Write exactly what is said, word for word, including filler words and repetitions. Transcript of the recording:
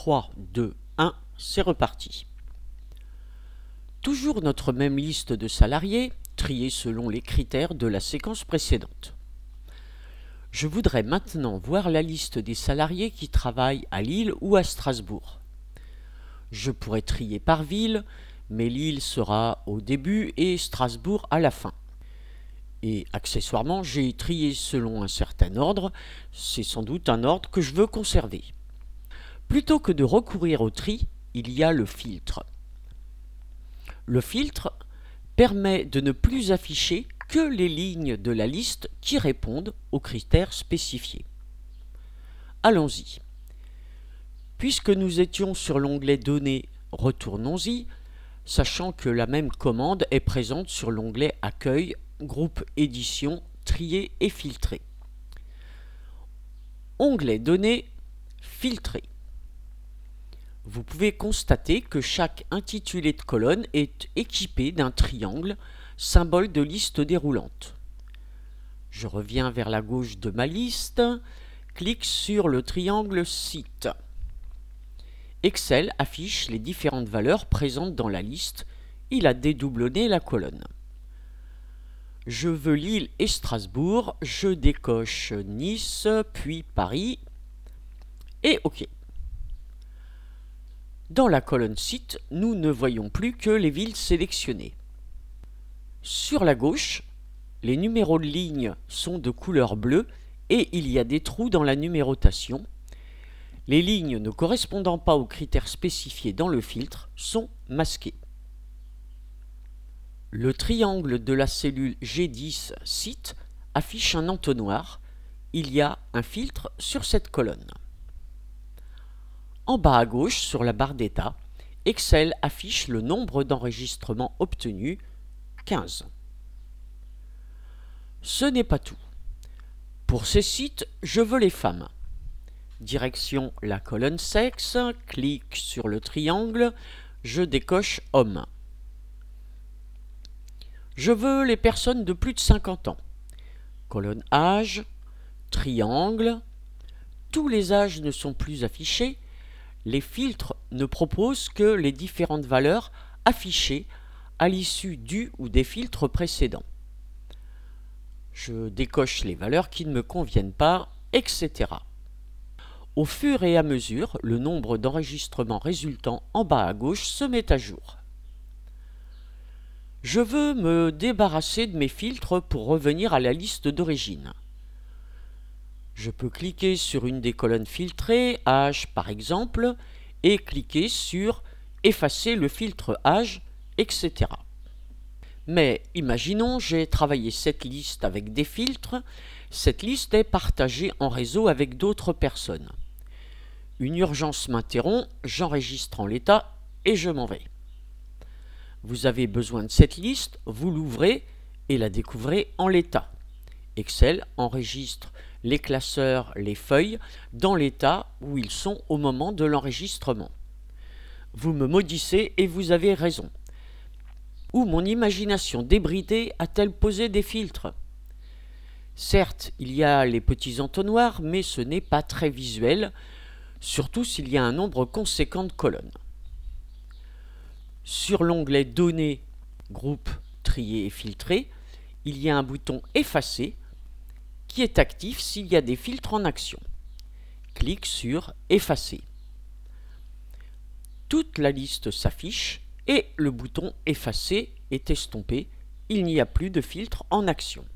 trois, deux, un, c'est reparti. Toujours notre même liste de salariés, triés selon les critères de la séquence précédente. Je voudrais maintenant voir la liste des salariés qui travaillent à Lille ou à Strasbourg. Je pourrais trier par ville, mais Lille sera au début et Strasbourg à la fin. Et accessoirement, j'ai trié selon un certain ordre, c'est sans doute un ordre que je veux conserver. Plutôt que de recourir au tri, il y a le filtre. Le filtre permet de ne plus afficher que les lignes de la liste qui répondent aux critères spécifiés. Allons-y. Puisque nous étions sur l'onglet Données, retournons-y, sachant que la même commande est présente sur l'onglet Accueil, Groupe Édition, Trier et Filtrer. Onglet Données, Filtrer. Vous pouvez constater que chaque intitulé de colonne est équipé d'un triangle, symbole de liste déroulante. Je reviens vers la gauche de ma liste, clique sur le triangle Site. Excel affiche les différentes valeurs présentes dans la liste, il a dédoublonné la colonne. Je veux Lille et Strasbourg, je décoche Nice, puis Paris, et OK. Dans la colonne Site, nous ne voyons plus que les villes sélectionnées. Sur la gauche, les numéros de ligne sont de couleur bleue et il y a des trous dans la numérotation. Les lignes ne correspondant pas aux critères spécifiés dans le filtre sont masquées. Le triangle de la cellule G dix Site affiche un entonnoir. Il y a un filtre sur cette colonne. En bas à gauche, sur la barre d'état, Excel affiche le nombre d'enregistrements obtenus, quinze. Ce n'est pas tout. Pour ces sites, je veux les femmes. Direction la colonne sexe, clique sur le triangle, je décoche homme. Je veux les personnes de plus de cinquante ans. Colonne âge, triangle, tous les âges ne sont plus affichés. Les filtres ne proposent que les différentes valeurs affichées à l'issue du ou des filtres précédents. Je décoche les valeurs qui ne me conviennent pas, et cetera. Au fur et à mesure, le nombre d'enregistrements résultant en bas à gauche se met à jour. Je veux me débarrasser de mes filtres pour revenir à la liste d'origine. Je peux cliquer sur une des colonnes filtrées, âge par exemple, et cliquer sur effacer le filtre âge, et cetera. Mais imaginons, j'ai travaillé cette liste avec des filtres, cette liste est partagée en réseau avec d'autres personnes. Une urgence m'interrompt, j'enregistre en l'état et je m'en vais. Vous avez besoin de cette liste, vous l'ouvrez et la découvrez en l'état. Excel enregistre les classeurs, les feuilles, dans l'état où ils sont au moment de l'enregistrement. Vous me maudissez et vous avez raison. Où mon imagination débridée a-t-elle posé des filtres? Certes, il y a les petits entonnoirs, mais ce n'est pas très visuel, surtout s'il y a un nombre conséquent de colonnes. Sur l'onglet Données, Groupe, Trier et Filtrer, il y a un bouton Effacer qui est actif s'il y a des filtres en action. Clique sur Effacer. Toute la liste s'affiche et le bouton Effacer est estompé. Il n'y a plus de filtre en action.